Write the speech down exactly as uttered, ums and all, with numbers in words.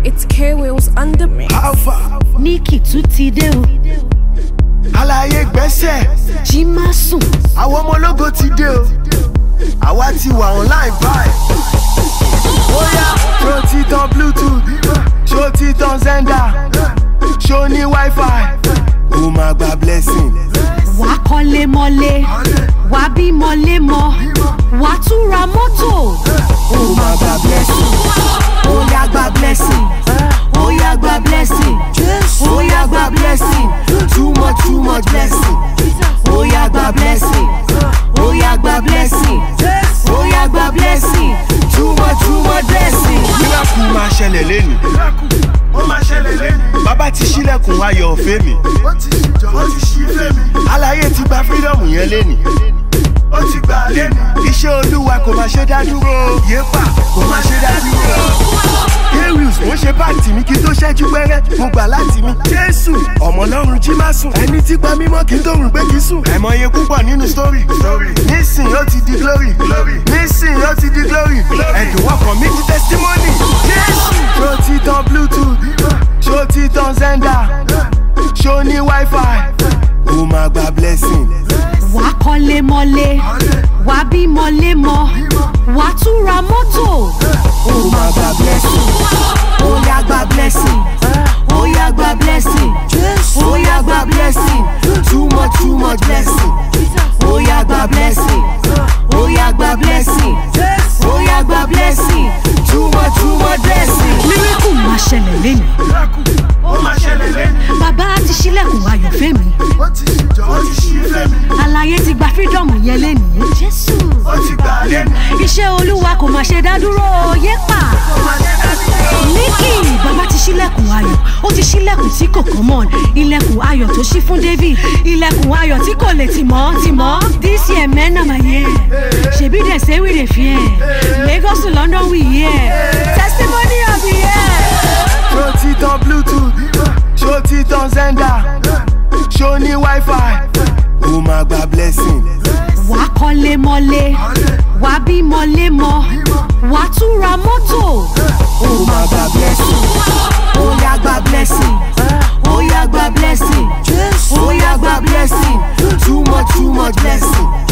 It's K-Wheels under mix. Alpha Nikki tún ti dé o. Àlàyé gbẹ́sẹ̀ Jí má sùn. àwọn ọmọ ológo ti dé o. Àwa ti wà online báyìí. Bóyá ṣó ti tan Bluetooth, ṣó ti tan Zenda, ṣó ní Wi-Fi, ó máa gba blessing. Wà á kọ́lé mọ́lé, wà á bí mọ́lé mọ́, wà á tún ra mọ́tò. Ó máa gba blessing. Ó yá gba blessing, ó yá gba blessing, ó yá gba blessing, Too much, too much blessing. ó yá gba blessing, ó yá gba blessing, ó yá gba blessing, Too much, too much blessing. Miracle máa ṣẹlẹ̀ lẹ́nu. Ó máa ṣẹlẹ̀ lẹ́nu. Bàbá ti ṣílẹ̀kùn ayọ̀ ọ̀fẹ́ mi. Ó ti ṣí jọ, ó ti ṣí fẹ́ mi. Àlàyé ti gba freedom yẹn lẹ́nu. Ó ti gbà lẹ́nu. Iṣẹ́ Olúwa kò máa ṣe dá dúró. Yépa kò máa ṣe dá dúró. K-Wheels mo ṣe báàtì mi kí n tó ṣẹ́jú pẹ́rẹ́. Mo gbà láti mi. Jésù ọmọ Ọlọ́run jí má sùn. Ẹni tí pa mímọ́ kí n tó rùn pé kí sùn. Àìmọye púpọ̀ nínú story. Nísìnyí ó ti di glory. Nísìnyí ó ti di glory. Ẹ̀dùn ọkàn mi di testimony. Jésù ṣó ti tan Bluetooth, ṣó ti tan Zenda, ṣó ní Wi-Fi, ó máa gba blessing. wà á kọ́lé mọ́lé, wà á bí mọ́lé mọ́, wà á tún ra mọ́tò. Ó máa gba blessing. Ó yá gba blessing, ó yá gba blessing, ó yá gba blessing, Too much, too much blessing. ó yá gba blessing, ó yá gba blessing, ó yá gba blessing, Too much, too much blessing. miracle máa ṣẹlẹ̀ lẹ́nu. Ó máa ṣẹlẹ̀ lẹ́nu. Bàbá ti ṣílẹ̀kùn ayọ̀ fẹ́ mi. Ó ti ṣí jọ, ó ti ṣí fẹ́ mi. Àlàyé ti gba freedom yẹn lẹ́nu. Jésù. Ó ti gbà lẹ́nu. Iṣẹ́ Olúwa kò máa ṣe dá dúró. Yépa. Ó máa ṣe dá dúró. Nikki, bàbá ti ṣílẹ̀kùn ayọ̀. Ó ti ṣílẹ̀kùn tí kò common. Ilẹ̀kùn ayọ̀ tó ṣí fún David. Ilẹ̀kùn ayọ̀ tí kò lè tì mọ́ tì mọ́. This year mẹ́nà máa yẹ. Ṣèbí dẹ̀ say we dey fear. Lagos to London we hear. Testimony of the year. Ṣó ti tan Bluetooth, ṣó ti tan Zenda, ṣó ní Wi-Fi, ó máa gba blessing. Wà á kọ́lé mọ́lé, wà á bí mọ́lé mọ́, wà á tún ra mọ́tò. Ó máa gba blessing. Ó yá gba blessing, ó yá gba blessing, ó yá gba blessing, Too much, too much blessing.